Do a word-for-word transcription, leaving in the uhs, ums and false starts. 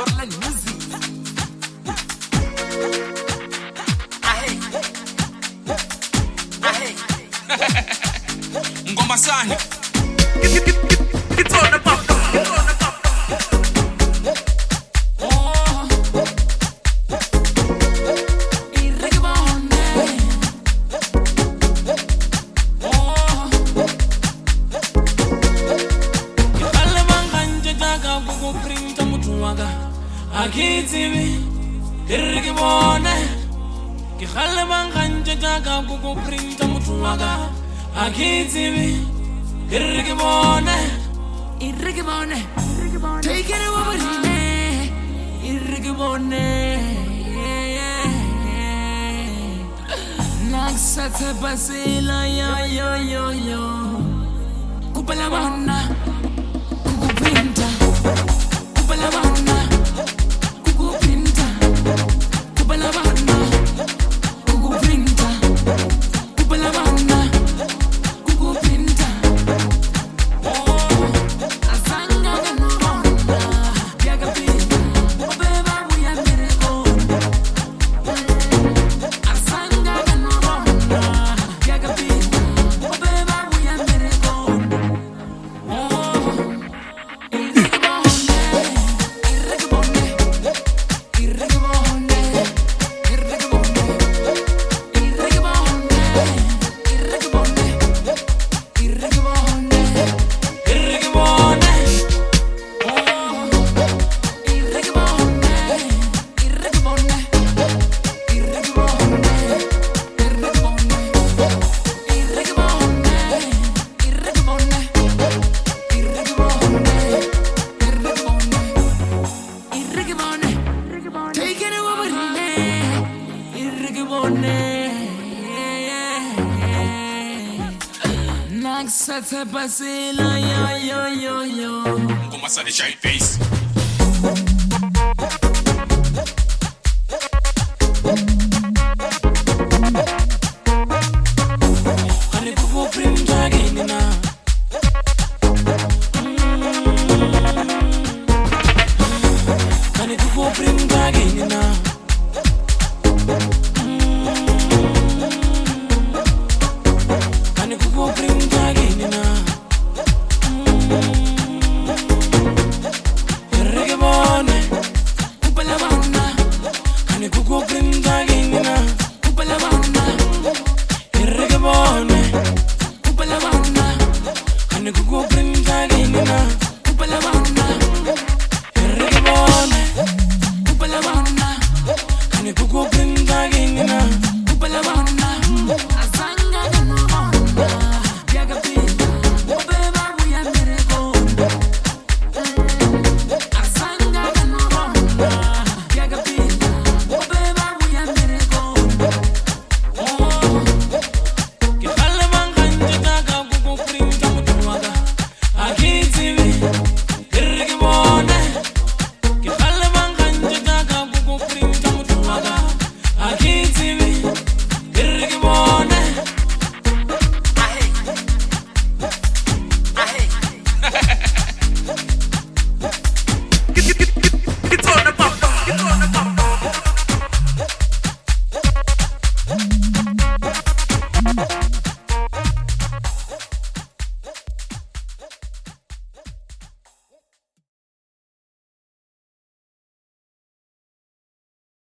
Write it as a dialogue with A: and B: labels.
A: Portland music. Ahe. Ahe. Ngoma sana. It's on the pop. It's on the pop. Oh. Irregibone. Oh. Kale manganje jaga buku printa mutuaga. Akitibi. Irregibone. Kale manganje jaga buku printa mutuaga. Akitibi. Irregibone. Irregibone. Take it over here. Irregibone. Naksate basila yo yo yo yo. Kupala bana. Kukupinta. Kupala bana. Kukupinta. Kupala bana. Kukupinta. Kupala bana. Kukupinta. Naksate basila yo yo yo yo.
B: Ngoma sana shine face.